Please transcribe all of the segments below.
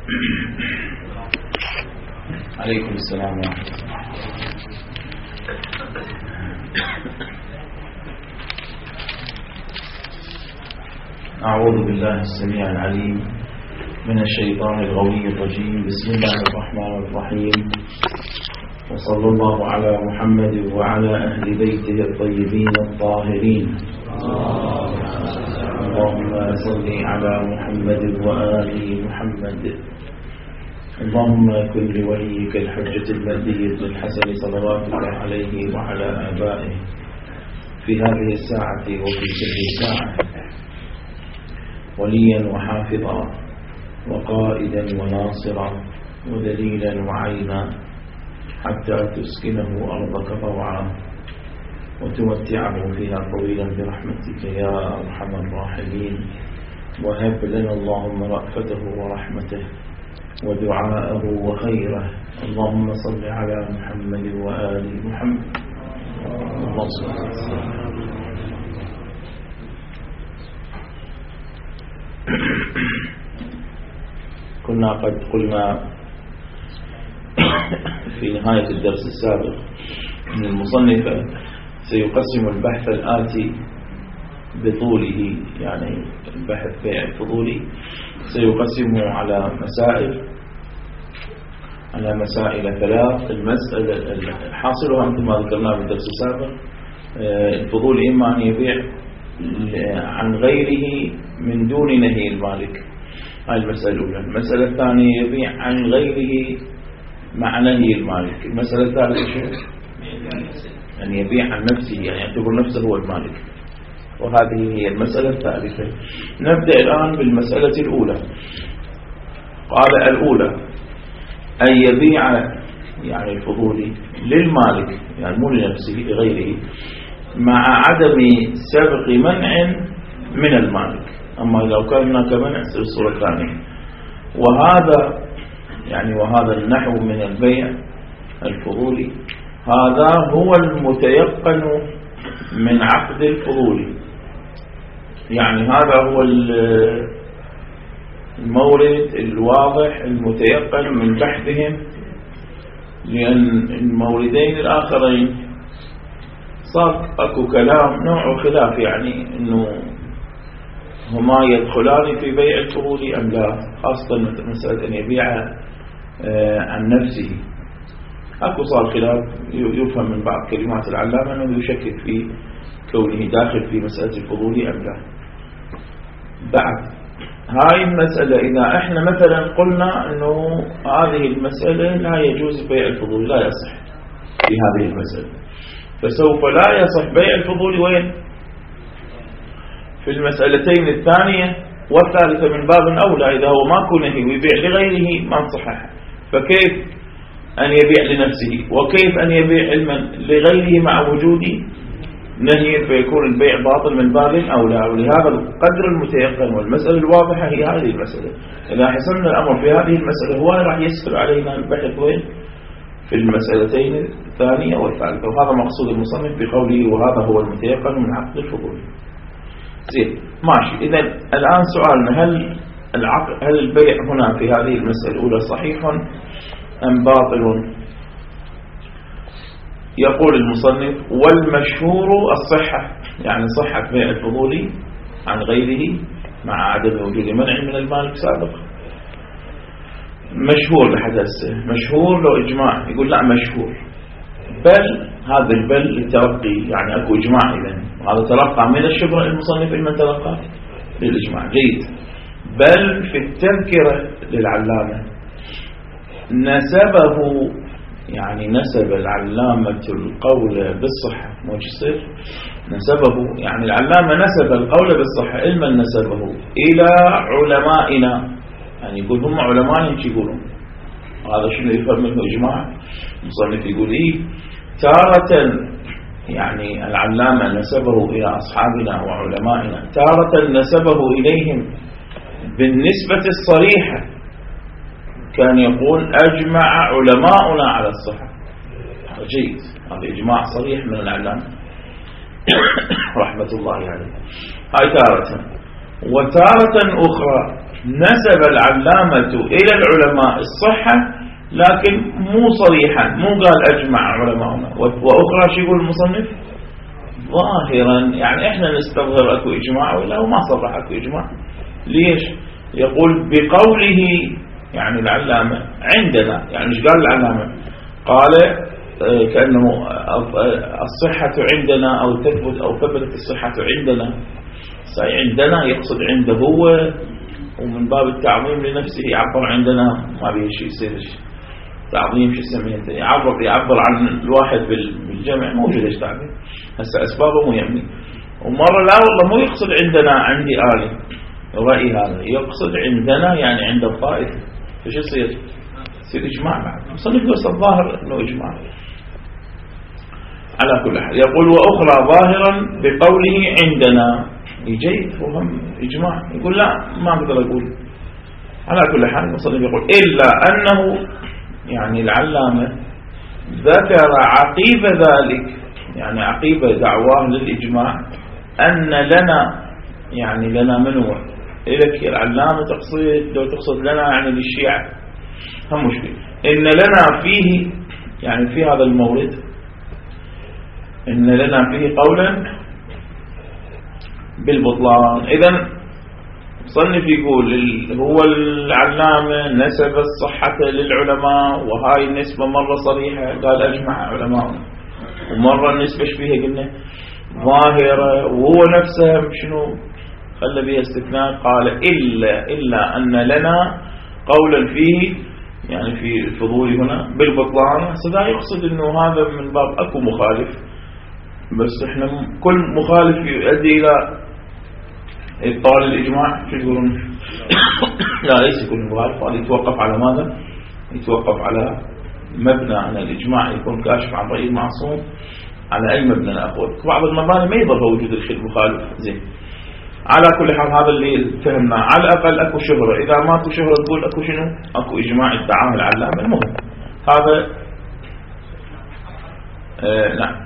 عليكم السلام ورحمة الله. أعوذ بالله السميع العليم من الشيطان الغوي الرجيم. بسم الله الرحمن الرحيم، وصلى الله على محمد وعلى أهل بيته الطيبين الطاهرين. اللهم صل على محمد وآل محمد. اللهم كن لوليك الحجة المهدية الحسن صلواتك عليه وعلى آبائه في هذه الساعة وفي كل ساعة وليا وحافظا وقائدا وناصرا ودليلا وعينا، حتى تسكنه أرضك طوعا وتمتعه فيها طويلا برحمتك يا أرحم الراحمين. وهب لنا اللهم رأفته ورحمته ودعاءه وخيره. اللهم صل على محمد وآل محمد. اللهم صل على محمد. كنا قد قلنا في نهاية الدرس السابق أن المصنف سيقسم البحث الآتي بطوله، يعني البحث بيع الفضولي سيقسمه على مسائل ثلاث. المسألة الحاصلها مثل ما ذكرنا في الدرس السابق، الفضول إما أن يبيع عن غيره من دون نهي المالك، هذه المسألة الأولى. المسألة الثانية يبيع عن غيره مع نهي المالك. المسألة الثالثة أن يبيع عن نفسه، يعني يعتبر نفسه هو المالك، وهذه هي المسألة الثالثة. نبدأ الآن بالمسألة الأولى. قال الأولى أن يبيع يعني الفضولي للمالك، يعني مو لنفسه لغيره، مع عدم سبق منع من المالك. أما لو كان هناك منع الصورة ثانية. وهذا النحو من البيع الفضولي، هذا هو المتيقن من عقد الفضولي، يعني هذا هو المورد الواضح المتيقن من بحثهم، لأن الموردين الآخرين صار أكو كلام نوع خلاف، يعني أنه هما يدخلان في بيع الفضولي أم لا، خاصة مسألة أن يبيع عن نفسه. أكو صار خلاف يفهم من بعض كلمات العلامة أنه يشكك في كونه داخل في مسألة الفضولي أم لا. بعد هاي المسألة إذا إحنا مثلا قلنا أنه هذه المسألة لا يجوز بيع الفضولي، لا يصح في هذه المسألة، فسوف لا يصح بيع الفضولي وين؟ في المسألتين الثانية والثالثة من باب أولى. إذا هو ماكو نهي ويبيع لغيره ما نصحح، فكيف أن يبيع لنفسه، وكيف أن يبيع علما لغيره مع وجود نهي، فيكون البيع باطل من باب أولى. ولهذا القدر المتيقن والمسألة الواضحة هي هذه المسألة. إذا حسمنا الأمر في هذه المسألة هو راح يسهل علينا البحث وين؟ في المسألتين الثانية والثالثة. وهذا مقصود المصنف بقوله وهذا هو المتيقن من عقد الفضول. زين ماشي. إذا الآن سؤالنا، هل البيع هنا في هذه المسألة الأولى صحيح أم باطل؟ يقول المصنف والمشهور الصحة، يعني صحة بيع الفضولي عن غيره مع عدم وجود منع من المالك سابقا. مشهور لحد هسه، مشهور لو إجماع يقول لا مشهور، بل هذا البل للترقي، يعني أكو إجماع. إذن وهذا تلقى من الشبهة المصنف إلما تلقى للإجماع. جيد. بل في التذكرة للعلامة نسبه، يعني نسب العلامة القول بالصحة، مو يصير نسبه، يعني العلامة نسب القول بالصحة، علما نسبه إلى علمائنا، يعني يقول هم علماء يقولون. هذا شنو يفهم منه إجماع؟ المصنف يقول إيه، تارة يعني العلامة نسبه إلى أصحابنا وعلمائنا، تارة نسبه إليهم بالنسبة الصريحة، كان يقول أجمع علماؤنا على الصحة. جيد، هذا إجماع صريح من العلامة رحمة الله عليه. هاي تارة. وتارة أخرى نسب العلامة إلى العلماء الصحة لكن مو صريحا، مو قال أجمع علماؤنا. وأخرى شو يقول المصنف؟ ظاهرا، يعني إحنا نستظهر أكو إجماع ولا هو ما صرح أكو إجماع. ليش؟ يقول بقوله يعني العلامة عندنا، يعني مش قال العلامة، قال كأنه الصحة عندنا أو تثبت أو ثبتت الصحة عندنا. عندنا يقصد عنده هو، ومن باب التعظيم لنفسه يعبر عندنا، ما بيه شيء يصير تعظيم شو يسميه، يعبر عن الواحد بالجمع، موجود ايش تعبير هسه اسبابه مو يمني. ومره لا والله مو يقصد عندنا عندي آلي رأي، هذا يقصد عندنا يعني عند الطائفة، فش يصير إجماع بعد. مصنف بس الظاهر انه إجماع على كل حال. يقول وأخرى ظاهرا بقوله عندنا، يجي فهم إجماع، يقول لا ما أقدر أقول. على كل حال المصنف يقول إلا أنه يعني العلامة ذكر عقيب ذلك، يعني عقيب دعواه للإجماع، أن لنا يعني لنا منوع إلك العلامة تقصد، لو تقصد لنا يعني للشيعة هم مشكلة، إن لنا فيه يعني في هذا المورد إن لنا فيه قولا بالبطلان. إذن صنف يقول هو العلامة نسب الصحة للعلماء، وهاي النسبة مرة صريحة قال أجمع علماء، ومرة النسبة فيها قلنا ظاهرة، وهو نفسه شنو خلى بها استثناء، قال إلا أن لنا قولا فيه يعني في الفضول هنا بالبطلان. سذا يقصد أنه هذا من باب أكو مخالف، بس احنا كل مخالف يؤدي إلى إبطال الإجماع. شو يقولون؟ لا ليس كل مخالف، هذا يتوقف على ماذا؟ يتوقف على مبنى أن الإجماع يكون كاشف عن رأي المعصوم، على أي مبنى نأخذ. بعض المباني ما يظهر وجود المخالف زين. على كل حال هذا اللي فهمنا، على الأقل أكو شهرة، إذا ما أكو شهرة تقول أكو شنو؟ أكو إجماع ادعاه العلامة. المهم هذا نعم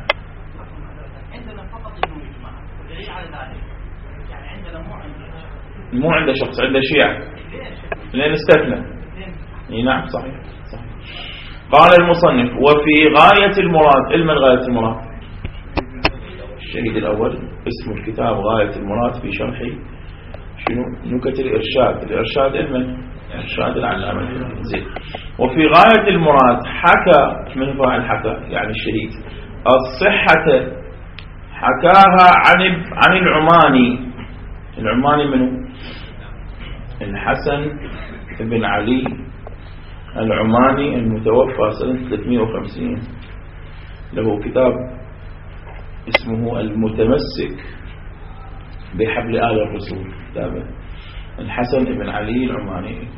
مو عنده شخص، عنده شيعة، لأن استثنى. نعم صحيح. قال المصنف وفي غاية المراد. علم غاية المراد الشهيد الأول، اسم الكتاب غاية المراد في شرح شنو نكت الإرشاد. الإرشاد علم إرشاد العلامة زين. وفي غاية المراد حكى من فاعل حكى يعني الشهيد الصحة، حكاها عن العماني. العماني منه؟ الحسن بن علي العماني المتوفى سنة 350، له كتاب اسمه المتمسك بحبل آل الرسول، كتابه الحسن بن علي العماني.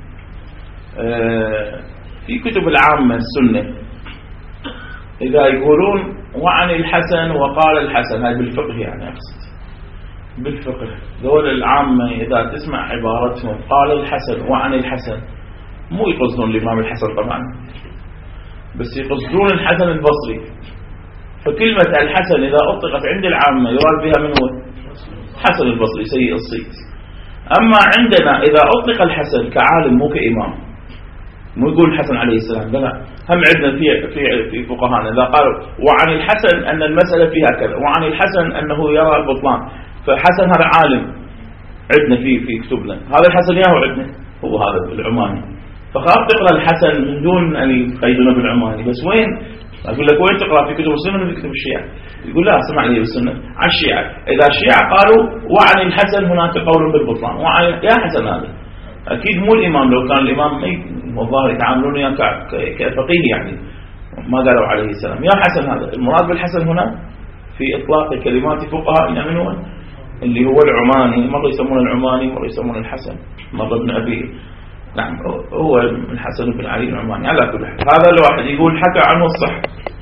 في كتب العامة السنة إذا يقولون وعن الحسن وقال الحسن، هاي بالفقه يعني أقصد بالفقه، دول العامة إذا تسمع عبارتهم قال الحسن وعن الحسن، مو يقصدون الإمام الحسن طبعا، بس يقصدون الحسن البصري. فكلمة الحسن إذا أطلقت عند العامة يراد بها من هو؟ حسن البصري سيء الصيت. أما عندنا إذا أطلق الحسن كعالم مو كإمام، مو يقول الحسن عليه السلام، لا هم عندنا في فقهانا إذا قالوا وعن الحسن أن المسألة فيها كذا، وعن الحسن أنه يرى البطلان، فحسن هذا عالم عندنا في كتبنا، هذا الحسن ياهو عندنا هو هذا العماني. فخاف تقرأ الحسن من دون أن يقيدونه بالعماني. بس وين أقول لك وين تقرأ في كتب السنة وفي كتب الشيعة؟ يقول لا اسمع لي بالسنة عن الشيعة. إذا الشيعة قالوا وعن الحسن هناك قول بالبطلان، وعن يا حسن هذا أكيد مو الإمام، لو كان الإمام والله يتعاملون وياه كفقيه يعني ما قالوا عليه السلام يا حسن. هذا المراد بالحسن هنا في إطلاق كلمات فقهاء من هو اللي هو العماني، مرة يسمون العماني مرة يسمون الحسن، مرة ابن أبي نعم هو الحسن بن علي العماني. على كل حال هذا الواحد يقول حكى عنه الصح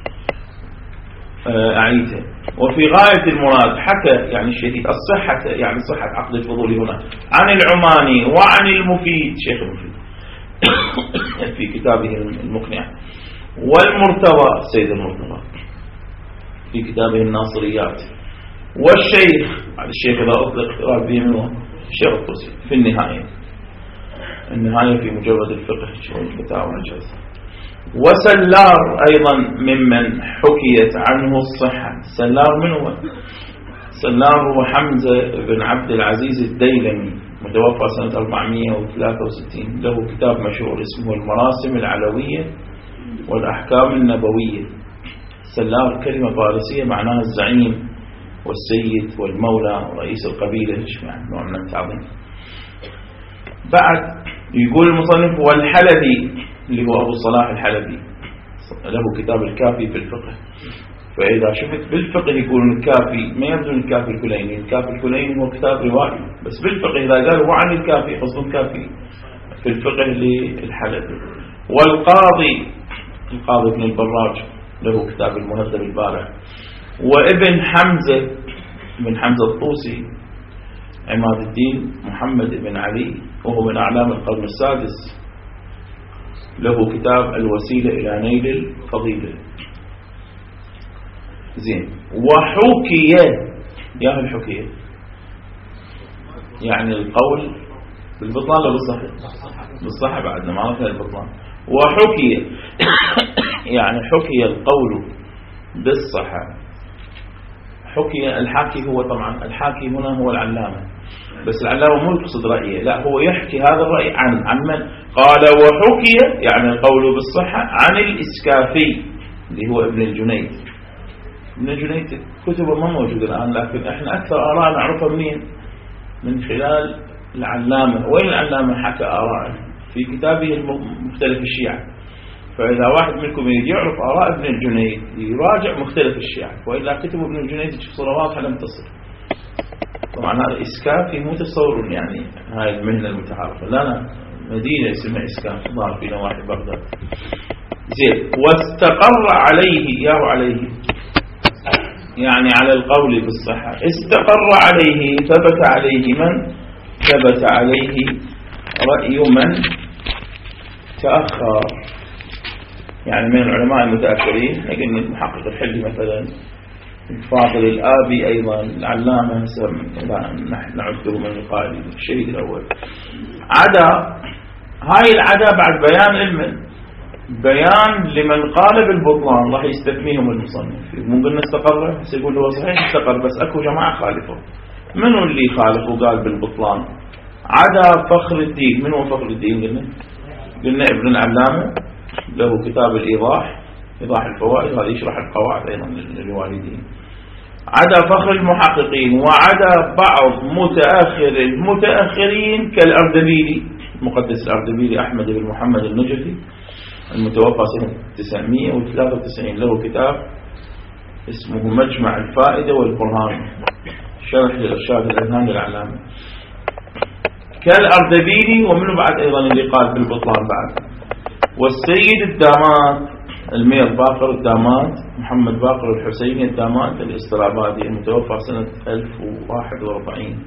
أعيته. وفي غاية المراد حكى يعني الشهيد الصحة يعني صحة عقد الفضول هنا عن العماني وعن المفيد شيخ المفيد في كتابه المقنع، والمرتضى سيد المرتضى في كتابه الناصريات، والشيخ الشيخ إذا أطلق راد به منه الشيخ الطوسي في النهاية. النهاية في مجرد الفقه والفتاوى والجزء. وسلار أيضا ممن حكيت عنه الصحة. سلار من هو؟ سلار هو حمزة بن عبد العزيز الديلمي، متوفى سنة 463. له كتاب مشهور اسمه المراسم العلوية والأحكام النبوية. سلار كلمة فارسية معناها الزعيم والسيد والمولى ورئيس القبيلة، نوع من التعظيم. بعد يقول المصنف والحلبي اللي هو أبو صلاح الحلبي، له كتاب الكافي في الفقه. فإذا شفت بالفقه يقولون الكافي، ما يرجون الكافي الكليني. الكافي الكليني هو كتاب روائي، بس بالفقه إذا قالوا عن الكافي قصدهم الكافي في الفقه للحلبي. والقاضي القاضي ابن البراج له كتاب المهذب البارع. وابن حمزة بن حمزة الطوسي عماد الدين محمد بن علي، وهو من أعلام القرن السادس، له كتاب الوسيلة إلى نيل الفضيلة. زين. وحكي، يا الحكية يعني القول بالبطلان ولا بالصحة؟ بالصحة بعدنا ما عرفنا البطلان. وحكي يعني حكي القول بالصحة. حكي الحاكي هو طبعا الحاكي هنا هو العلامة، بس العلامة مو يقصد رأيه، لا هو يحكي هذا الرأي عن من قال. وحكي يعني القول بالصحة عن الإسكافي اللي هو ابن الجنيد. ابن الجنيد كتبه ما موجودة الآن، لكن احنا أكثر آراء نعرفها منين؟ من خلال العلامة. وين العلامة حكى آراء؟ في كتابه المختلف الشيعة. فإذا واحد منكم يعرف آراء ابن الجنيد يراجع مختلف الشيعة، وإلا كتب ابن الجنيد تشوف صورة واضحة لم تصل. طبعا هذا إسكافي مو تصور يعني هاي المهنة المتعارفة، لا مدينة اسمها إسكاف ظهر في نواحي بغداد. زين. واستقر عليه، عليه يعني على القول بالصحة. استقر عليه، ثبت عليه من؟ ثبت عليه رأي من تأخر، يعني من العلماء المتأخرين. لكن المحقق الحلي مثلا، الفاضل الآبي أيضا، العلامة نحن نعده من القائل الشهيد الأول. عدا هاي العدا بعد بيان علم، بيان لمن قال بالبطلان راح يستثنيهم المصنف. مو قلنا استقر، سيقول هو صحيح استقر، بس اكو جماعة خالفوا. منو اللي خالف وقال بالبطلان؟ عدا فخر الدين. من هو فخر الدين؟ قلنا ابن العلامة، له كتاب الإيضاح، إيضاح الفوائد، هذا يشرح القواعد أيضا للوالدين. عدا فخر المحققين، وعدا بعض متأخر المتأخرين كالأردبيلي، المقدس الأردبيلي أحمد بن محمد النجفي المتوفى سنة 993، له كتاب اسمه مجمع الفائدة والبرهان، شرح للإرشاد الأذهان للعلامة كالأردبيلي. ومنه بعد أيضا اللي قال بالبطلان بعد. والسيد الدامات المير باقر الدامات، محمد باقر الحسيني الدامات الاسترابادي المتوفى سنة 1041.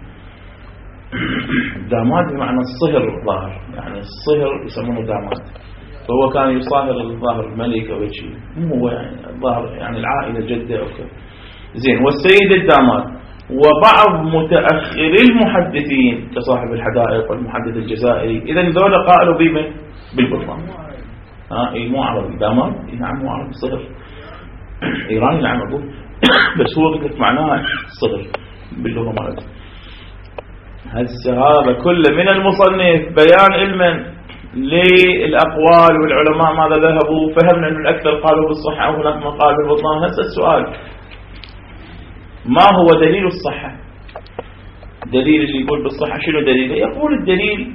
دامات بمعنى الصهر الظاهر، يعني الصهر يسمونه دامات، فهو كان يصاهر الظاهر الملك أو شيء، مو هو يعني الظاهر يعني العائلة جدة أو كذا. زين. والسيد الدامات وبعض متأخر المحدثين كصاحب الحدائق والمحدث الجزائري. إذا ذولا قالوا بمن؟ بالبطلان. مو عربي دامات، نعم مو عربي، صهر إيراني نعم أقول، بس هو قلت معناها صهر باللغة مالته. هذا كله من المصنف بيان علما للأقوال والعلماء ماذا ذهبوا. فهمنا أن الأكثر قالوا بالصحة وهناك من قال بالبطلان. هذا السؤال، ما هو دليل الصحة؟ دليل اللي يقول بالصحة شنو دليله؟ يقول الدليل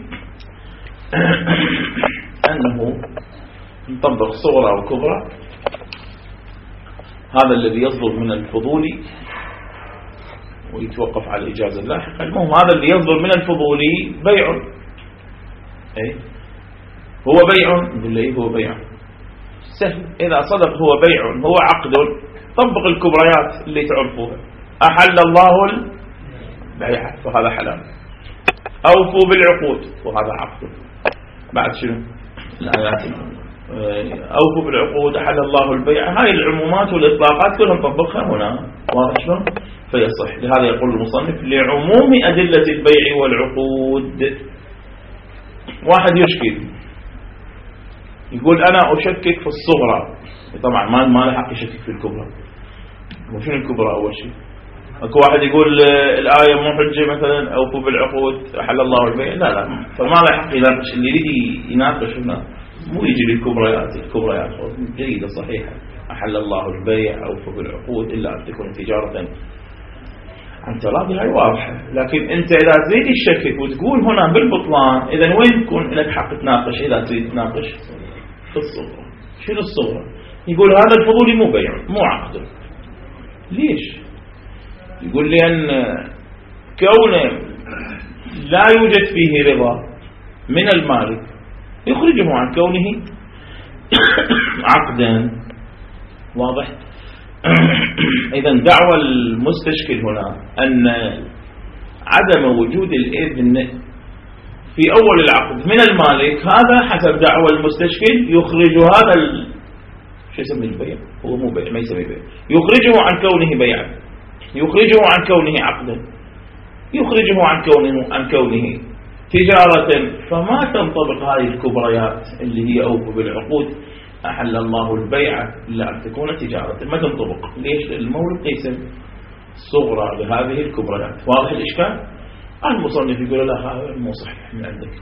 أنه نطبق صغرى وكبرى. هذا الذي يصدر من الفضولي ويتوقف على الإجازة اللاحقة. المهم هذا اللي يصدر من الفضولي بيع، هو بيع. نقول له هو بيع سهل. إذا صدق هو بيع هو عقد، طبق الكبريات اللي تعرفوها. أحل الله البيع فهذا حلال، أوفوا بالعقود وهذا عقد. بعد شنو الآيات؟ أوفوا بالعقود، أحل الله البيع. هاي العمومات والإطلاقات كلهم نطبقها هنا، واضح شلون؟ فيصح. لهذا يقول المصنف لعموم أدلة البيع والعقود. واحد يشكي يقول أنا أشكك في الصغرى، طبعا ما له حق يشكك في الكبرى. وشنو الكبرى أول شيء؟ اكو واحد يقول الآية مو حجة مثلا أوفوا بالعقود أحل الله البيع، لا فما له حق يناقش. اللي يريد يناقش هنا مو يجي للكبريات. الكبريات جيدة صحيحة، أحل الله البيع أوفوا بالعقود إلا أن تكون تجارة عن تراضي، هاي واضحة. لكن أنت إذا تريد تشكك وتقول هنا بالبطلان، إذا وين يكون لك حق تناقش؟ إذا تريد تناقش في الصغرى. شنو الصغرى؟ يقول هذا الفضولي مو بيع مو عقد. ليش؟ يقول لأن كونه لا يوجد فيه رضا من المالك يخرجه عن كونه عقدا. واضح؟ إذا دعوى المستشكل هنا أن عدم وجود الإذن في أول العقد من المالك، هذا حسب دعوى المستشكل يخرج هذا شو يسمي البيع؟ هو مو بيع، ما يسمي بيع، يخرجه عن كونه بيعا، يخرجه عن كونه عقدا، يخرجه عن كونه تجارة. فما تنطبق هذه الكبريات اللي هي أوفوا بالعقود أحل الله البيع إلا أن تكون تجارة، ما تنطبق. ليش؟ المولد قيسم صغرى لهذه الكبريات. واضح الإشكال؟ المصنف يقول لا هذا مو صحيح من عندك.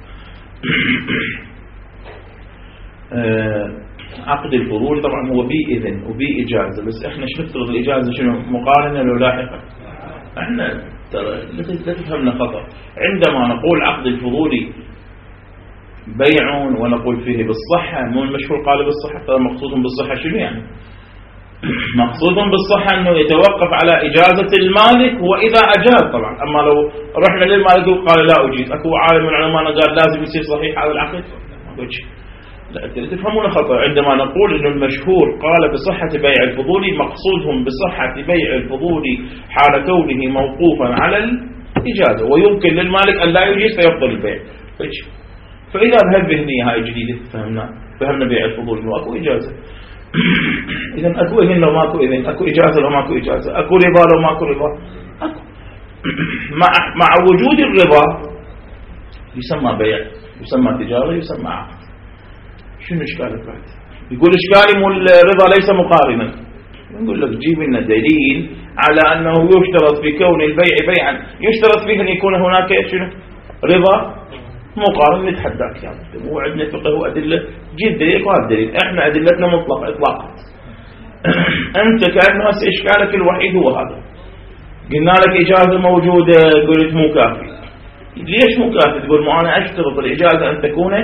عقد الفضول طبعا هو بإذن وبإجازة، بس احنا شو نفترض الإجازة شنو؟ مقارنة لو لاحقة. احنا ترى لا تفهمنا خطأ. عندما نقول عقد الفضولي بيع ونقول فيه بالصحة، مو المشهور قال بالصحة، ترى مقصود بالصحة شنو يعني؟ مقصود بالصحة أنه يتوقف على إجازة المالك وإذا أجاز طبعا. أما لو رحنا للمالك وقال لا أجيز، أكو عالم من العلماء قال لازم يصير صحيح هذا العقد، لا تفهمون خطأ. عندما نقول أنه المشهور قال بصحة بيع الفضولي، مقصودهم بصحة بيع الفضولي حال كونه موقوفا على الإجازة، ويمكن للمالك أن لا يجيز فيبطل البيع. فإذا بهالذهنية هاي جديدة فهمنا بيع الفضولي إنه أكو إجازة. إذا أكو إذن لو ماكو إذن، أكو إجازة لو ماكو إجازة، أكو رضا لو ماكو رضا، أكو. مع وجود الرضا يسمى بيع، يسمى تجارة، يسمى عقد. شنو إشكالك بعد؟ يقول إشكالي مو الرضا ليس مقارنا. نقول لك جيب لنا دليل على أنه يشترط في كون البيع بيعا، يشترط فيه أن يكون هناك شنو؟ رضا مقارن. نتحداك يا مسلم، وعندنا فقه وأدلة، جيب دليل وهذا دليل. احنا أدلتنا مطلقة إطلاقا. أنت كأنه إشكالك الوحيد هو هذا. قلنا لك إجازة موجودة، قلت مو كافي. ليش مو كافي؟ تقول ما أنا أشترط الإجازة أن تكون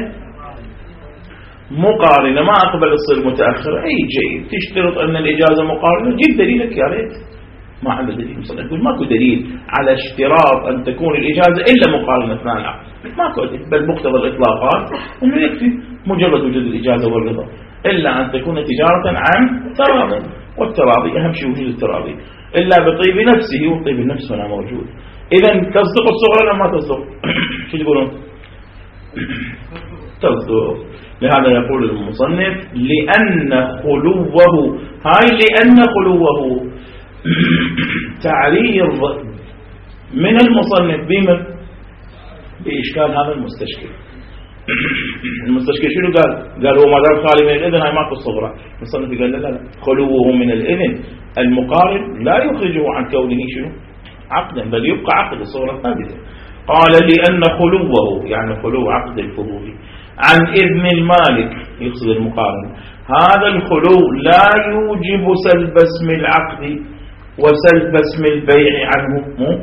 مقارنة، ما أقبل تصير متأخرة. أي جيد، تشترط أن الإجازة مقارنة، جيب دليلك يا ريت. ما عنده دليل. مثلا يقول ماكو دليل على اشتراط أن تكون الإجازة إلا مقارنة أثناء العقد، ماكو. بل مقتضى الإطلاقات أنه يكفي مجرد وجود الإجازة والرضا، إلا أن تكون تجارة عن تراضي، والتراضي أهم شيء وجود التراضي، إلا بطيب نفسه، وطيب النفس هنا موجود. إذا تصدق الصغرى ولا ما تصدق؟ شو تقولون؟ تصدق. لهذا يقول المصنف لأن خلوه، هاي لأن خلوه تعريض من المصنف بما بإشكال هذا المستشكل. المستشكل شنو قال هو ما دام خالي من الإذن هاي ماكو الصغرى. المصنف قال لا خلوه من الإذن المقارن لا يخرجه عن كونه شنو؟ عقدا، بل يبقى عقد الصغرى ثابتا. قال لأن خلوه يعني خلو عقد الفضولي عن إذن المالك، يقصد المقارن، هذا الخلو لا يوجب سلب اسم العقد وسلب اسم البيع عنه.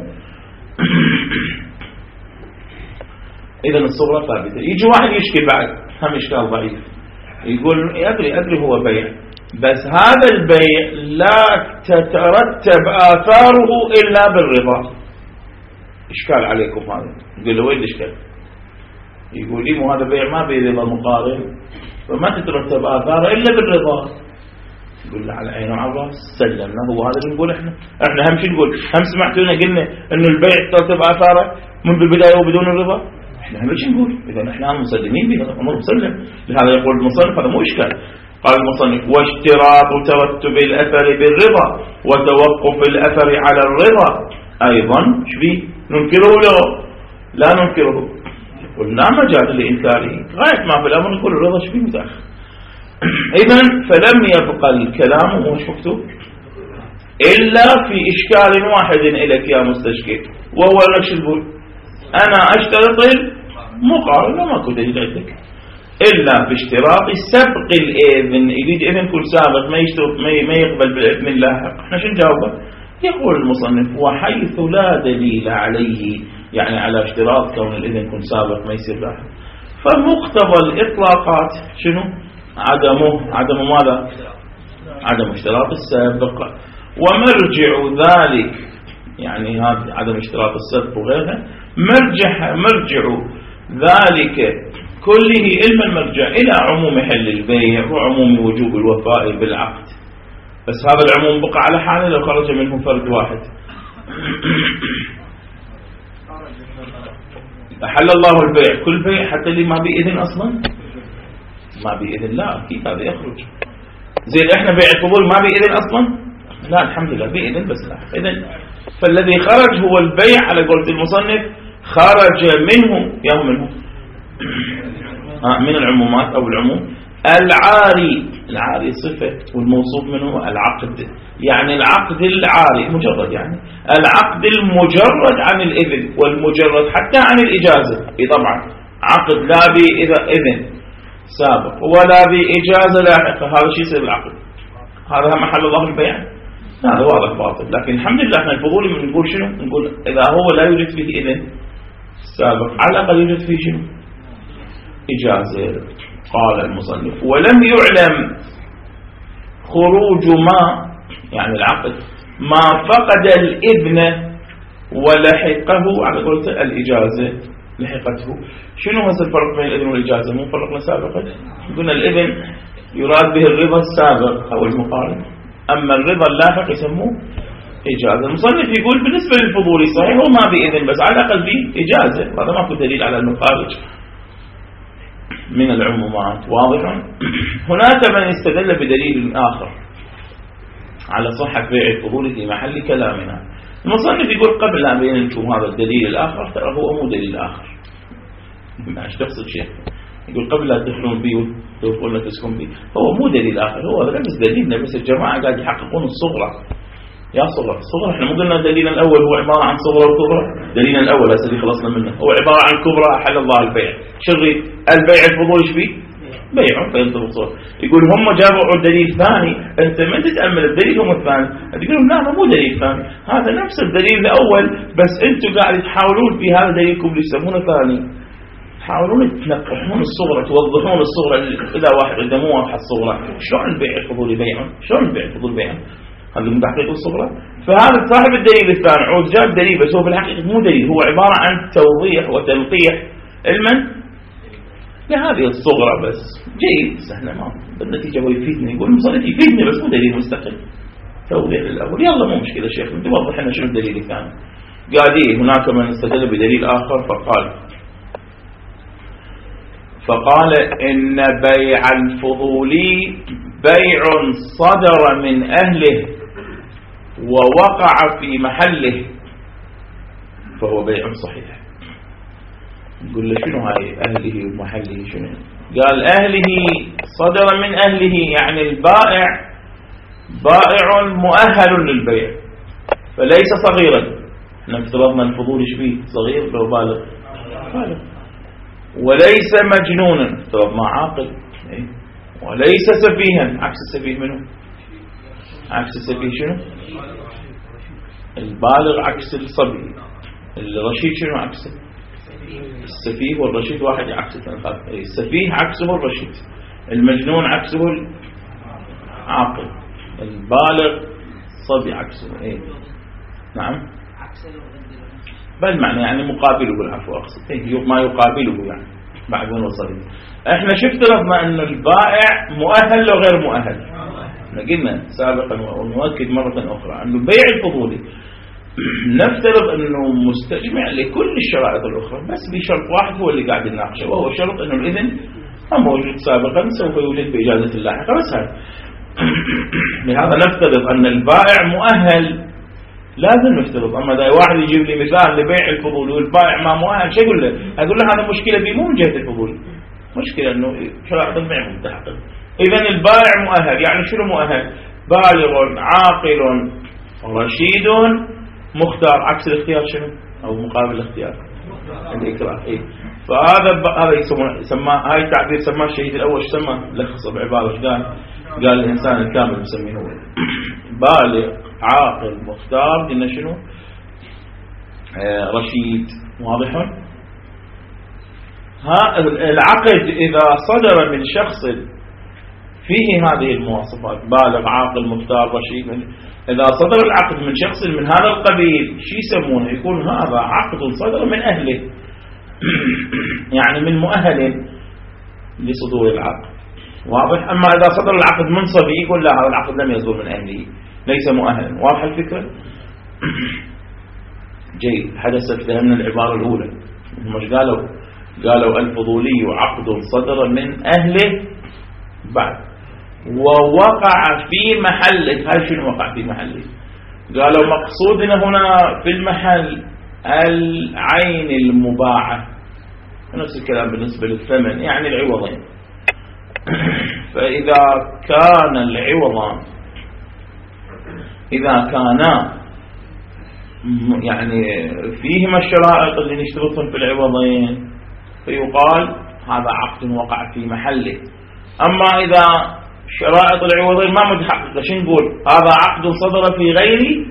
إذن الصغرى ثابتة. يجي واحد يشكي بعد، هم إشكال ضعيف، يقول أدري هو بيع، بس هذا البيع لا تترتب آثاره إلا بالرضا. إشكال عليكم هذا. يقول له وين الإشكال؟ يقول لي مو هذا بيع ما برضا مقارن، فما تترتب آثاره إلا بالرضا. يقول له على عين وعرض سلمنا. هو هذا اللي نقول احنا هم شو نقول؟ هم سمعتونا قلنا انه البيع ترتب آثاره منذ البداية وبدون الرضا. احنا هم شو نقول؟ اذا احنا مسلمين بهذا الامر مسلم. لهذا يقول المصنف هذا مو اشكال. قال المصنف واشتراط ترتب الأثر بالرضا وتوقف الأثر على الرضا أيضا شبيه ننكره له لا ننكره. ولا مجال لإنكاره، غاية ما في الأمر نقول الرضا شبيه متأخر. إذن فلم يبقى الكلام مش مكتوب إلا في إشكال واحد إليك يا مستشكل، وهو نفس البول أنا أشترط المقارنة، ما كنت دليل عندك إلا باشتراط سبق الإذن. يريد إذن كل سابق ما يقبل بالإذن اللاحق. احنا شو نجاوبه؟ يقول المصنف وحيث لا دليل عليه، يعني على اشتراط كون الإذن كل سابق ما يصير لاحق، فمقتضى الإطلاقات شنو؟ عدم ماذا؟ عدم اشتراط السابق. ومرجع ذلك، يعني هذا عدم اشتراط السابق وغيرها، مرجع ذلك كله علم المرجع إلى عموم حل البيع وعموم وجوب الوفاء بالعقد. بس هذا العموم بقى على حاله لو خرج منه فرد واحد. أحل الله البيع، كل بيع حتى اللي ما بإذن أصلا، ما بإذن لا أكيد هذا يخرج. زي احنا بيع الفضول ما بإذن أصلا، لا الحمد لله بإذن بس لا إذن. فالذي خرج هو البيع على قولة المصنف، خرج منه يوم من العمومات أو العموم. العاري صفة والموصوف منه العقد، يعني العقد العاري مجرد، يعني العقد المجرد عن الإذن، والمجرد حتى عن الإجازة. طبعا عقد لا بإذن سابق ولا بإجازة لاحقة، هذا شيء يصير العقد، هذا محل الله البيع، هذا واضح باطل. لكن الحمد لله احنا الفضولي من نقول شنو؟ نقول إذا هو لا يوجد فيه إذن سابق على الأقل يوجد فيه شنو؟ إجازة. قال المصنف ولم يعلم خروج ما، يعني العقد ما فقد الإذن ولحقه على قولة الإجازة لحقته. شنو هو الفرق بين الإذن والإجازة؟ مو فرقنا سابقا، قلنا الإذن يراد به الرضا السابق أو المقارن، أما الرضا اللاحق يسموه إجازة. المصنف يقول بالنسبة للفضولي صحيح هو ما بإذن بس على الأقل فيه إجازة، هذا ما في دليل على المخارج من العمومات. واضح؟ هناك من استدل بدليل آخر على صحة بيع الفضول في محل كلامنا. المصنف يقول قبل أن أبين لكم هذا الدليل الآخر، ترى هو مو دليل آخر، ما تقصد شيء. يقول قبل لا تدخلون بيه وتقولون تسكن بيه، هو مو دليل آخر، هو نفس دليلنا، بس الجماعة قاعد يحققون الصغرى. يا صغرى احنا مو قلنا الدليل الأول هو عبارة عن صغرى وكبرى؟ دليل الأول هسه خلصنا منه هو عبارة عن كبرى أحل الله البيع. شغي البيع الفضول ايش فيه؟ بيع فينطبق صغرى. يقول هم جابوا دليل ثاني، انت من تتأمل الدليل هم الثاني، تقولون لا مو دليل ثاني، هذا نفس الدليل الأول بس انتم قاعد تحاولون في هذا دليلكم اللي يسمونه ثاني، تحاولون تنقحون الصغرى، توضحون الصغرى. إذا واحد عنده مو واضحة الصغرى، شلون البيع الفضول بيع؟ شلون البيع الفضول بيع؟ هذا من تحقيق الصغرى. فهذا صاحب الدليل الثاني عود جاب دليل بس هو في الحقيقة مو دليل، هو عبارة عن توضيح وتلقيح علما لهذه الصغرى بس. جيد احنا ما بالنتيجة هو يفيدني، يقول المصنف يفيدني بس مو دليل مستقل، توضيح للأول. يلا مو مشكلة شيخ انت وضح لنا شنو الدليل الثاني. قال إيه هناك من استدل بدليل آخر فقال إن بيع الفضولي بيع صدر من أهله ووقع في محله فهو بيع صحيح. نقول له شنو هاي أهله ومحله شنو؟ قال أهله صدر من أهله، يعني البائع بائع مؤهل للبيع فليس صغيرا. نفترضنا الفضول ايش فيه؟ صغير لو بالغ وليس مجنونا افترضنا عاقل، وليس سفيها. عكس السفيه منه؟ عكس السفيه شنو؟ البالغ عكس الصبي. الرشيد شنو عكسه؟ السفيه والرشيد واحد عكس السفيه عكسه الرشيد، المجنون عكسه العاقل، البالغ صبي عكسه ايه نعم بل معنى يعني مقابله بالعفو أقصد ما يقابله يعني بعد من وصلت. احنا شفترضنا أن البائع مؤهل لو غير مؤهل. قلنا سابقا ونؤكد مرة أخرى أنه بيع الفضولي نفترض أنه مستجمع لكل الشرائط الأخرى بس بشرط واحد هو اللي قاعد نناقشه، وهو شرط أنه الإذن موجود سابقا سوف يوجد بإجازة اللاحقة. بس هذا لهذا نفترض أن البائع مؤهل لازم نفترض. أما إذا واحد يجيب لي مثال لبيع الفضولي والبائع ما مؤهل، شو أقول له؟ أقول له هذا مشكلة بي مو من جهة الفضولي، مشكلة إنه شرائط البيع متحقق. إذن البائع مؤهل، يعني شنو مؤهل؟ بالغ عاقل رشيد مختار. عكس الاختيار شنو؟ أو مقابل الاختيار الإكراه. إيه؟ فهذا يسمى هاي التعبير سماه الشهيد الأول. سماه لخصه بعبارة قال الإنسان الكامل بسميه هو بالغ عاقل مختار، قلنا شنو؟ رشيد. واضح؟ العقد إذا صدر من شخص فيه هذه المواصفات، بالغ عاقل مختار رشيد، إذا صدر العقد من شخص من هذا القبيل شو يسمونه؟ يكون هذا عقد صدر من أهله يعني من مؤهل لصدور العقد. واضح؟ أما إذا صدر العقد من صبي يقول لا، هذا العقد لم يصدر من أهله، ليس مؤهلا. واضح الفكرة؟ جيد. حدثت فهمنا العبارة الأولى. مش قالوا الفضولي عقد صدر من أهله بعد ووقع في محله. هاي شنو وقع في محله؟ قالوا مقصودنا هنا في المحل العين المباعة، نفس الكلام بالنسبة للثمن، يعني العوضين. فإذا كان العوضان إذا كانا يعني فيهما الشرائط اللي نشترطهم في العوضين فيقال هذا عقد وقع في محله. أما إذا شرائط العوضين ما متحققة شو نقول؟ هذا عقد صدر في غير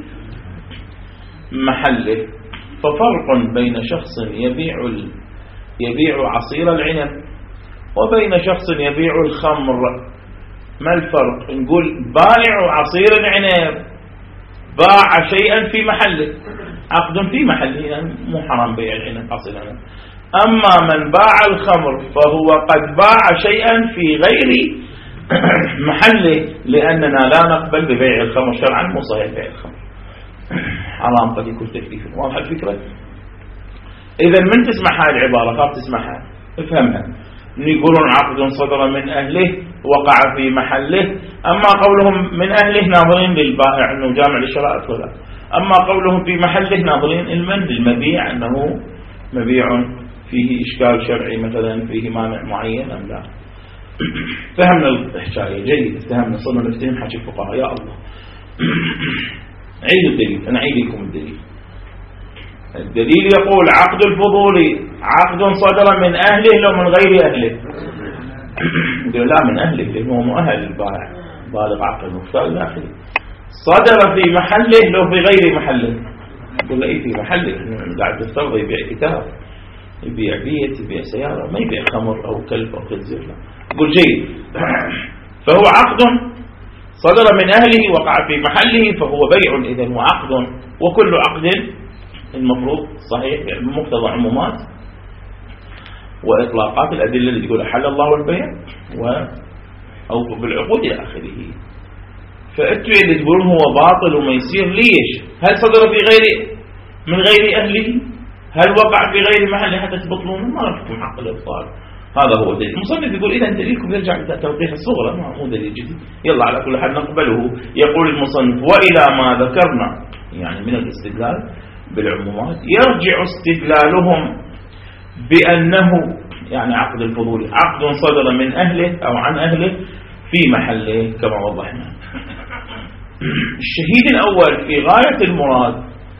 محله. ففرق بين شخص يبيع عصير العنب وبين شخص يبيع الخمر. ما الفرق؟ نقول بائع عصير العنب باع شيئا في محله، عقد في محله، يعني مو حرام بيع العنب عصير العنب. أما من باع الخمر فهو قد باع شيئا في غير محله، لأننا لا نقبل ببيع الخمر شرعا، مو صحيح بيع الخمر، حرام قد يكون تكليفا. واضح الفكرة؟ إذا من تسمع هاي العبارة خاف تسمعها افهمها. يقولون عقد صدر من أهله وقع في محله. أما قولهم من أهله ناظرين للبائع أنه جامع للشرائط ولا، أما قولهم في محله ناظرين للمبيع أنه مبيع فيه إشكال شرعي مثلا، فيه مانع معين أم لا. فهمنا الحكاية جيد. فهمنا، صرنا نفتهم حكي الفقهاء. يا الله عيد الدليل. أنا عيد لكم الدليل. الدليل يقول عقد الفضولي عقد صدر من أهله لو من غير أهله. يقول لا، من أهله لأنه مؤهل البائع بالغ عقل مختار داخلي. صدر في محله لو في غير محله. يقول لا، في محله قاعد تفترض يبيع كتاب، يبيع بيت، يبيع سيارة، ما يبيع خمر أو كلب أو خنزير. يقول جيد. فهو عقد صدر من أهله وقع في محله فهو بيع إذن وعقد. وكل عقد المفروض صحيح يعني بمقتضى عمومات وإطلاقات الأدلة اللي تقول حل الله البيع أو بالعقود إلى آخره. فأنتوا اللي تقولون هو باطل وما يصير، ليش؟ هل صدر في من غير أهله؟ هل وقع في غير محله حتى تبطلونه؟ ما لكم حق الإبطال. هذا هو دليل. المصنف يقول إذا دليلكم يرجع لتوضيح الصغرى، مو دليل جديد. يلا على كل حال نقبله. يقول المصنف وإلى ما ذكرنا يعني من الاستدلال بالعمومات يرجع استدلالهم بأنه يعني عقد الفضولي عقد صدر من أهله أو عن أهله في محله كما وضحنا. الشهيد الأول في غاية المراد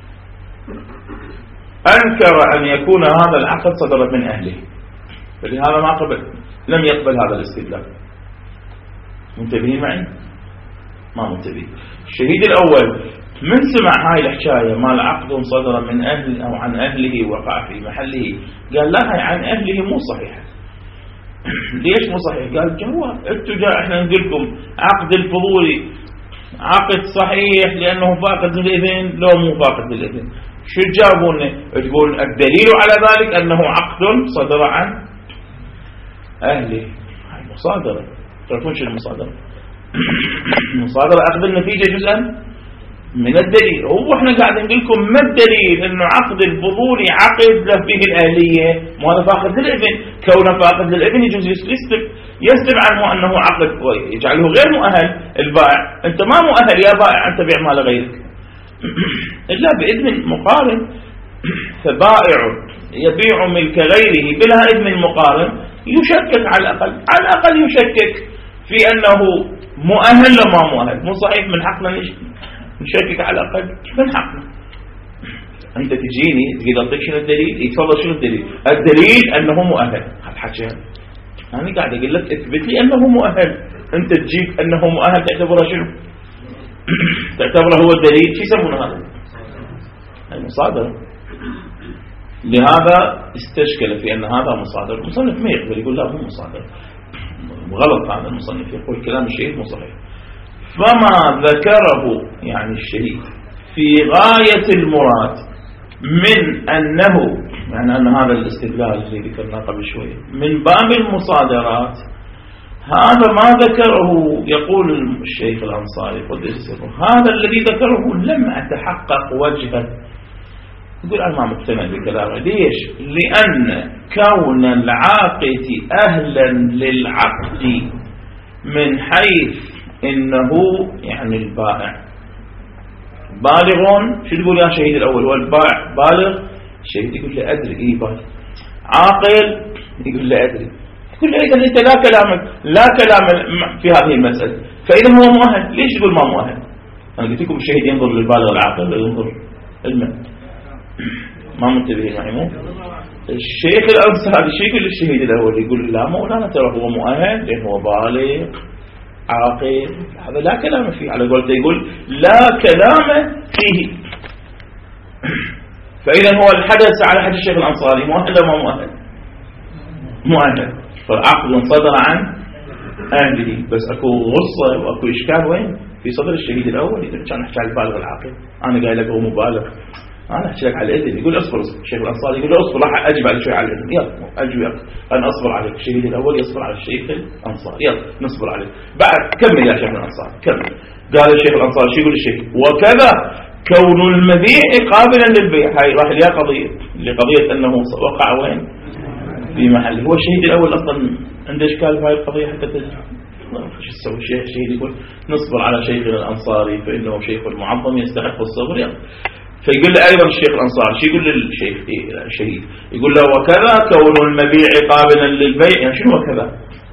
أنكر أن يكون هذا العقد صدر من أهله، فلهذا لم يقبل هذا الاستدلال. منتبهين معي؟ ما منتبهين. الشهيد الأول من سمع هاي الحكاية ما العقد صدر من أهل أو عن أهله وقع في محله، قال لا، هاي عن أهله مو صحيحة. ليش مو صحيح؟ قال جواب احنا نقول لكم عقد الفضولي عقد صحيح لأنه فاقد للإذن، لو مو فاقد للإذن. شو تجاوبون؟ تقول الدليل على ذلك أنه عقد صدر عن أهله. هاي مصادرة. تعرفون شو المصادرة؟ المصادرة أخذ النتيجة جزءا من الدليل. هو احنا قاعد نقول لكم ما الدليل انه عقد الفضولي عقد له فيه الأهلية، مو هذا فاقد للإذن. كونه فاقد للإذن يجوز يسلب عنه أنه عقد ويجعله غير مؤهل البائع. أنت ما مؤهل يا بائع أن تبيع مال غيرك. إلا بإذن مقارن. فبائع يبيع ملك غيره بلا إذن مقارن يشكك على الأقل يشكك في أنه مؤهل لما مؤهل. مو صحيح من حقنا نشكك على الأقل من حقنا. أنت تجيني تقول أعطيك شنو الدليل؟ يتفضل شنو الدليل؟ الدليل أنه مؤهل. هذا حكي أنا قاعد أقول لك اثبت لي أنه مؤهل. أنت تجيب أنه مؤهل تعتبره شنو؟ تعتبره هو الدليل. شو يسمونه هذا؟ المصادرة. لهذا استشكل في أن هذا مصادر. المصنف ما يقبل يقول لا هو مصادر. غلط هذا المصنف يقول كلام الشهيد مو صحيح. فما ذكره يعني الشهيد في غاية المراد من أنه يعني أن هذا الاستدلال الذي ذكرناه قبل شوية من باب المصادرات، هذا ما ذكره يقول الشيخ الأنصاري قدس سره هذا الذي ذكره لم أتحقق وجهه. يقول أنا ما مقتنع بكلامه. ليش؟ لأن كون العاقد أهلا للعقد من حيث إنه يعني البائع بالغون. شو تقول يا شهيد الأول؟ هو البائع بالغ. الشهيد يقول له أدري. إيه بالغ. عاقل يقول له أدري. يقول له إذا أنت لا كلام في هذه المسألة، فإذا هو مؤهل. ليش تقول ما مؤهل؟ أنا قلت لكم الشهيد ينظر للبالغ العاقل لا ينظر المن. ما منتبهين معي؟ مو الشيخ الأنصاري شيء يقول الشهيد الأول يقول لا مولانا ترى هو مؤهل لأنه هو بالغ عاقل. هذا لا كلام فيه. على قولته يقول لا كلام فيه. فإذا هو الحدث على حد الشيخ الأنصاري مؤهل وما مؤهل؟ مؤهل. فالعقد صدر عن أهله. بس أكو غصة وأكو إشكال وين؟ في صدر الشهيد الأول. يقول كان أحكي على البالغ العاقل. أنا قايل لك هو مبالغ. أنا أحكي لك على الإذن. يقول أصبر. الشيخ الأنصاري يقول أصبر راح أجب على شوي على الإذن. يلا أجب أنا أصبر عليك. الشهيد الأول يصبر على الشيخ الأنصاري. يلا نصبر عليه. بعد كمل يا شيخ الأنصاري كمل. قال الشيخ الأنصاري شو يقول الشيخ؟ وكذا كون المبيع قابلا للبيع. هاي راح لها قضية لقضية أنه وقع وين؟ في محل. هو الشهيد الأول أصلا عنده إشكال في هاي القضية حتى شو تسوي الشهيد يقول نصبر على شيخ الأنصاري فإنه شيخ المعظم يستحق الصبر. يلا. فيقول له أيضا الشيخ الأنصاري شو يقول للشيخ الشهيد؟ يقول له وكذا كون المبيع قابلا للبيع. يعني شنو وكذا؟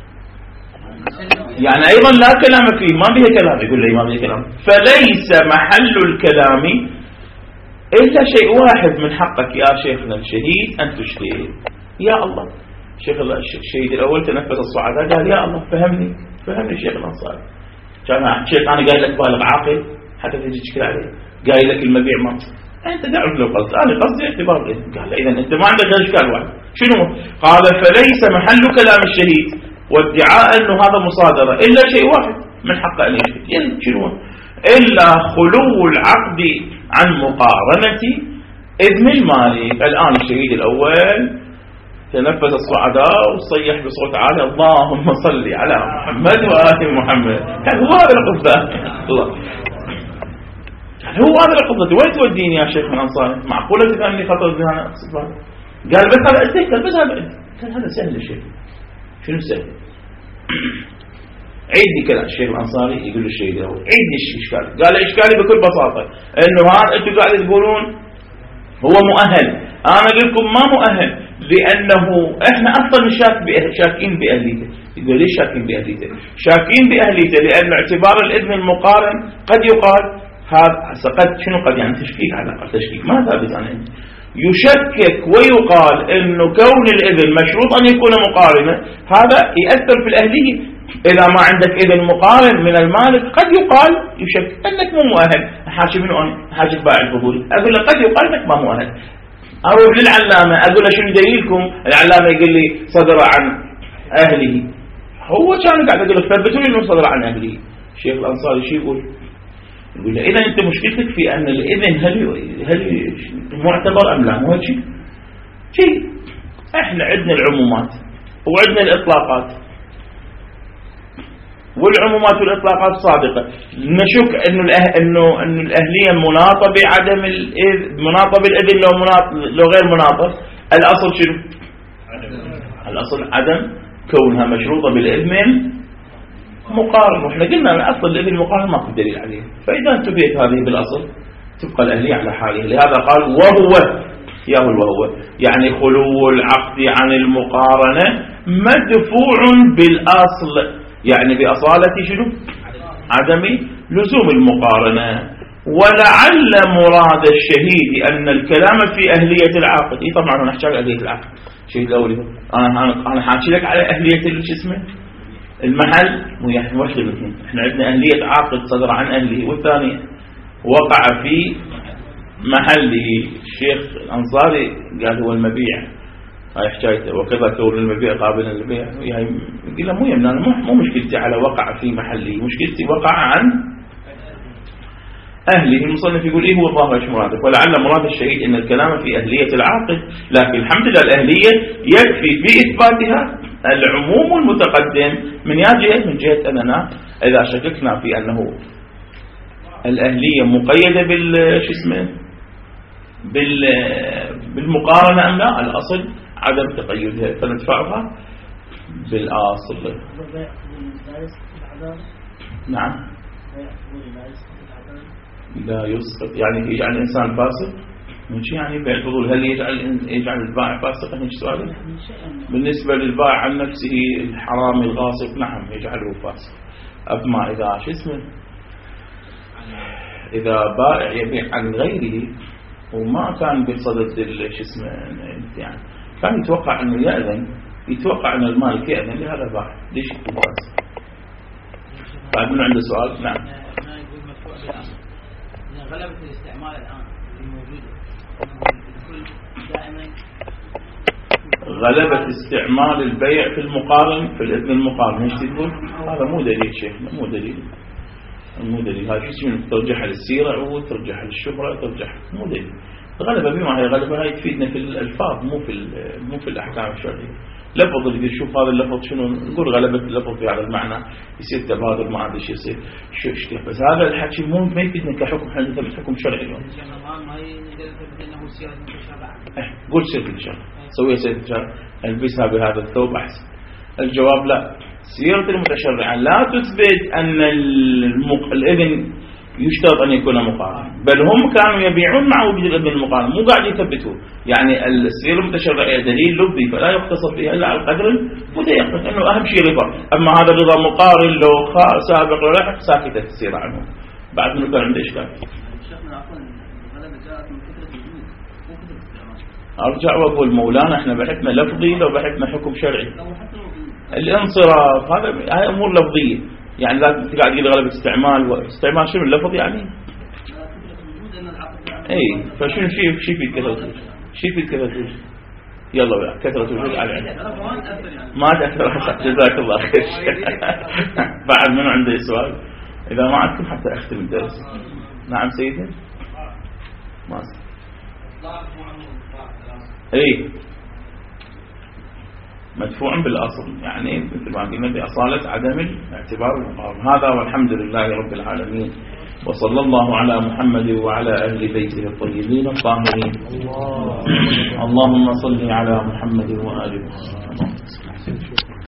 يعني أيضا لا كلام فيه. ما به كلام. يقول لي ما به كلام. فليس محل الكلام إلا شيء واحد من حقك يا شيخنا الشهيد أن تشهد. يا الله. الشهيد الأول تنفس الصعداء قال يا الله فهمني الشيخ الأنصاري. كان شيخ أنا قايل لك بالغ عاقل حتى تجي تشكل عليه. قايل لك المبيع ما أنت تعرف له قصد. أنا قصدي اعتبار الإذن. قال إذا أنت ما عندك إشكال واحد. شنو؟ قال فليس محل كلام الشهيد وادعاء أنه هذا مصادرة إلا شيء واحد من حقه أن يشهد. يعني شنو؟ إلا خلو العقد عن مقارنة إذن المالك. الآن الشهيد الأول تنفس الصعداء وصيح بصوت عالي اللهم صل على محمد وآل محمد. كان هو هذا القصة. الله هو هذا القضية. وين توديني يا شيخ الأنصاري؟ معقولة تفهمني خطر الذهان أقصد؟ قال بس هذا أتذكر بس هذا. كان هذا سهل الشيء. شنو سهل؟ عيدني كلام الشيخ الأنصاري يقول الشيء ده. عيدني الإشكال. قال إشكالي بكل بساطة إنه هذا أنتم قاعد تقولون هو مؤهل. أنا أقول لكم ما مؤهل لأنه إحنا أصلا شاكين بأهليته. يقول ليش شاكين بأهليته؟ شاكين بأهليته لأن اعتبار الإذن المقارن قد يقال هذا قد شنو قد يعني تشكيك على الأقل تشكيك ما ثابت عن عندي. يشكك ويقال إنه كون الإذن مشروط أن يكون مقارنا هذا يأثر في الأهلية. إذا ما عندك إذن مقارن من المالك قد يقال يشكك أنك مو مؤهل. حاشي منه أنا حاشي باع الفضول أقول له قد يقال أنك ما مؤهل. أروح للعلامة أقول له شنو دليلكم؟ العلامة يقول لي صدر عن أهله. هو كان قاعد أقول لك ثبتوا لي إنه صدر عن أهله. الشيخ الأنصاري شو يقول له إذا أنت مشكلتك في أن الإذن هل معتبر أم لا؟ مو هيك شيء. إحنا عندنا العمومات وعندنا الإطلاقات والعمومات والإطلاقات صادقة. نشك إنه الأهلية مناطة بعدم مناطة بالإذن لو غير مناطة. الأصل شنو؟ الأصل عدم كونها مشروطة بالإذن مقارن. وإحنا قلنا أن أصل الإذن المقارن ما في دليل عليه. فإذا انتبهت هذه بالأصل تبقى الأهلية على حالها. لهذا قال وهو وهو يعني خلو العقد عن المقارنة مدفوع بالأصل، يعني بأصالة شنو؟ عدم لزوم المقارنة. ولعل مراد الشهيد أن الكلام في أهلية العقد. طبعا أنا أحكي على أهلية العقد شيء الأولي، أنا حاكي لك على أهلية اسمه المحل يعني واحد الاثنين. احنا عندنا أهلية عقد صدر عن أهله، والثانية وقع في محله. الشيخ الأنصاري قال هو المبيع، هاي حكايته، وكذا كون المبيع قابلا للبيع. يعني يقول له مو يمنع، مو مشكلتي على وقع في محله، مشكلتي وقع عن أهله. المصنف يقول هو الله ايش مرادك. ولعل مراد الشهيد أن الكلام في أهلية العاقد، لكن الحمد لله الأهلية يكفي في إثباتها العموم المتقدم من جهة، من جهة أننا إذا شككنا في أنه الأهلية مقيدة بالمقارنة أم لا، الأصل عدم تقيدها، فندفعها بالأصل. نعم لا يسقط، يعني يجعل الإنسان فاسق من شيء، يعني بيع الفضول. هل يجعل البائع فاسقا؟ هيك سؤال. بالنسبة للبائع عن نفسه الحرام الغاصب نعم يجعله فاسق. أما إذا إذا بائع يبيع عن غيره وما كان بصدد يعني كان يتوقع أنه يأذن، يتوقع أن المالك يأذن لهذا البائع، ليش يكون فاسق؟ بعد من عنده سؤال؟ نعم. غلبة الاستعمال الآن الموجودة دائما، غلبة استعمال البيع في المقارن، في الإذن المقارن، ايش تقول؟ هذا مو دليل شيخنا، مو دليل. هاي شو ترجح للسيرة وترجح للشهرة، ترجح مو دليل. غلبة بما هي غلبة، هاي تفيدنا في الألفاظ مو في الأحكام الشرعية. لفظ اللي يشوف هذا اللفظ شنو، نقول غلبة اللفظ في هذا المعنى، يصير تبادل ما عاد شيء يصير شو. بس هذا الحكي مو ما يفيدنا كحكم، احنا نثبت حكم شرعي اليوم. قول سيرة الشرع، سويها سيرة الشرع، البسها بهذا الثوب أحسن. الجواب لا، سيرة المتشرع لا تثبت أن الإذن يشترط أن يكون مقارن، بل هم كانوا يبيعون مع وجود الإذن المقارن، مو قاعد يثبتوه. يعني السيرة المتشرعية دليل لبي فلا يقتصر فيها إلا على القدر المتيقن، أنه أهم شيء رضا. أما هذا الرضا مقارن لو سابق ولاحق ساكتة السيرة عنه. بعد منه كان عنده إشكال. أرجع وأقول مولانا احنا بحثنا لفظي لو بحثنا حكم شرعي. الانصراف هاي أمور لفظية، يعني لا قاعد تقول غلبة استعمال شنو اللفظ يعني؟ اي فشنو شيء في الكثرة، شيء في الكثرة. يلا بقى كثرة الوجود على ما تأثر. جزاك الله خير. بعد منو عنده سؤال؟ إذا ما عندكم حتى أختم الدرس. نعم سيدي. ما اي مدفوع بالأصل، يعني مثل ما قلنا بأصالة عدم الاعتبار المقارن. هذا والحمد لله رب العالمين، وصلى الله على محمد وعلى أهل بيته الطيبين الطاهرين. اللهم صل على محمد وآل محمد.